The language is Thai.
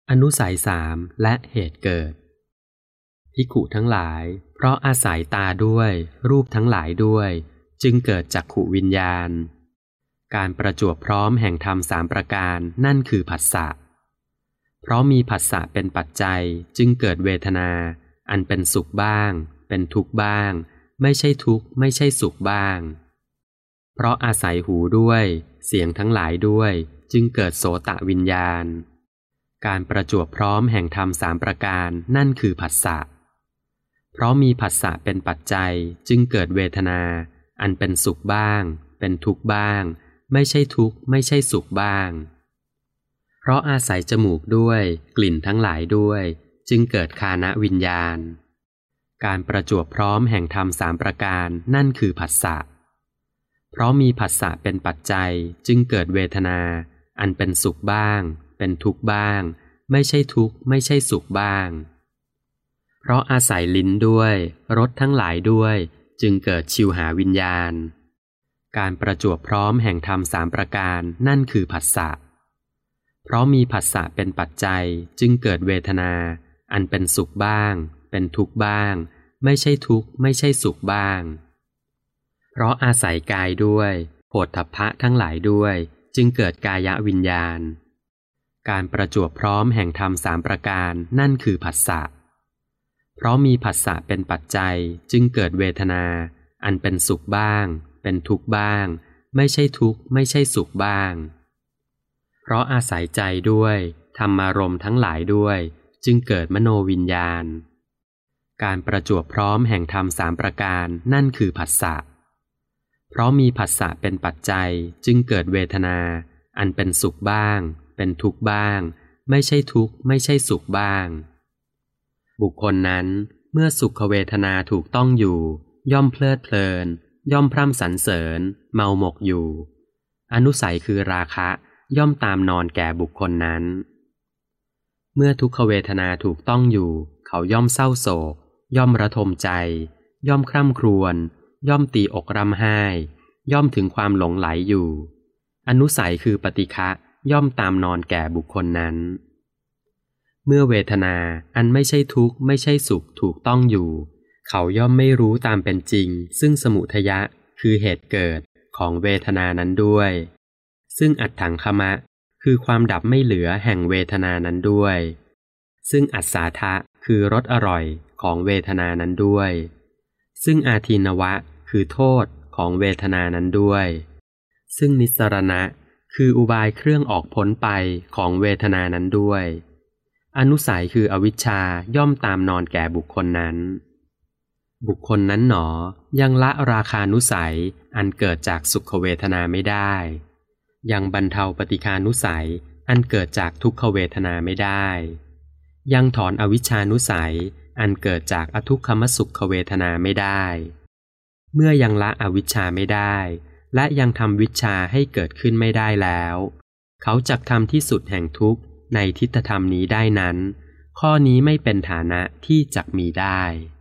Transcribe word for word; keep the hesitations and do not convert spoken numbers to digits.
อนุสัยสามและเหตุเกิดภิกขุทั้งหลายเพราะอาศัยตาด้วยรูปทั้งหลายด้วยจึงเกิดจักขุวิญญาณการประจวบพร้อมแห่งธรรมสามประการนั่นคือผัสสะเพราะมีผัสสะเป็นปัจจัยจึงเกิดเวทนาอันเป็นสุขบ้างเป็นทุกข์บ้างไม่ใช่ทุกข์ไม่ใช่สุขบ้างเพราะอาศัยหูด้วยเสียงทั้งหลายด้วยจึงเกิดโสตวิญญาณการประจวบพร้อมแห่งธรรมสามประการนั่นคือผัสสะเพราะมีผัสสะเป็นปัจจัยจึงเกิดเวทนาอันเป็นสุขบ้างเป็นทุกข์บ้างไม่ใช่ทุกข์ไม่ใช่สุขบ้างเพราะอาศัยจมูกด้วยกลิ่นทั้งหลายด้วยจึงเกิดฆานวิญญาณการประจวบพร้อมแห่งธรรมสามประการนั่นคือผัสสะเพราะมีผัสสะเป็นปัจจัยจึงเกิดเวทนาอันเป็นสุขบ้างเป็นทุกข์บ้างไม่ใช่ทุกข์ไม่ใช่สุขบ้างเพราะอาศัยลิ้นด้วยรสทั้งหลายด้วยจึงเกิดชิวหาวิญญาณการประจวบพร้อมแห่งธรรมสามประการนั่นคือผัสสะเพราะมีผัสสะเป็นปัจจัยจึงเกิดเวทนาอันเป็นสุขบ้างเป็นทุกข์บ้างไม่ใช่ทุกข์ไม่ใช่สุขบ้างเพราะอาศัยกายด้วยโผฏฐัพพะทั้งหลายด้วยจึงเกิดกายวิญญาณการประจวบพร้อมแห่งธรรมสามประการนั่นคือผัสสะเพราะมีผัสสะเป็นปัจจัยจึงเกิดเวทนาอันเป็นสุขบ้างเป็นทุกข์บ้างไม่ใช่ทุกข์ไม่ใช่สุขบ้างเพราะอาศัยใจด้วยธรรมารมณ์ทั้งหลายด้วยจึงเกิดมโนวิญญาณการประจวบพร้อมแห่งธรรมสามประการนั่นคือผัสสะเพราะมีผัสสะเป็นปัจจัยจึงเกิดเวทนาอันเป็นสุขบ้างเป็นทุกข์บ้างไม่ใช่ทุกข์ไม่ใช่สุขบ้างบุคคลนั้นเมื่อสุขเวทนาถูกต้องอยู่ย่อมเพลิดเพลินย่อมพร่ำสรรเสริญเมาหมกอยู่อนุสัยคือราคะย่อมตามนอนแก่บุคคลนั้นเมื่อทุกขเวทนาถูกต้องอยู่เขาย่อมเศร้าโศกย่อมระทมใจย่อมคร่ำครวญย่อมตีอกร่ำไห้ย่อมถึงความหลงไหลอยู่อนุสัยคือปฏิฆะย่อมตามนอนแก่บุคคลนั้นเมื่อเวทนาอันไม่ใช่ทุกข์ไม่ใช่สุขถูกต้องอยู่เขาย่อมไม่รู้ตามเป็นจริงซึ่งสมุทัยะคือเหตุเกิดของเวทนานั้นด้วยซึ่งอัตถังคมะคือความดับไม่เหลือแห่งเวทนานั้นด้วยซึ่งอัสสาทะคือรสอร่อยของเวทนานั้นด้วยซึ่งอาทินวะคือโทษของเวทนานั้นด้วยซึ่งนิสสรณะคืออุบายเครื่องออกพ้นไปของเวทนานั้นด้วยอนุสัยคืออวิชชาย่อมตามนอนแก่บุคคลนั้นบุคคลนั้นหนอยังละราคานุสัยอันเกิดจากสุขเวทนาไม่ได้ยังบรรเทาปฏิฆานุสัยอันเกิดจากทุกขเวทนาไม่ได้ยังถอนอวิชชานุสัยอันเกิดจากอทุกขมสุขเวทนาไม่ได้เมื่อยังละอวิชชาไม่ได้และยังทำวิชชาให้เกิดขึ้นไม่ได้แล้วเขาจักทำที่สุดแห่งทุกข์ในทิฏฐธรรมนี้ได้นั้นข้อนี้ไม่เป็นฐานะที่จักมีได้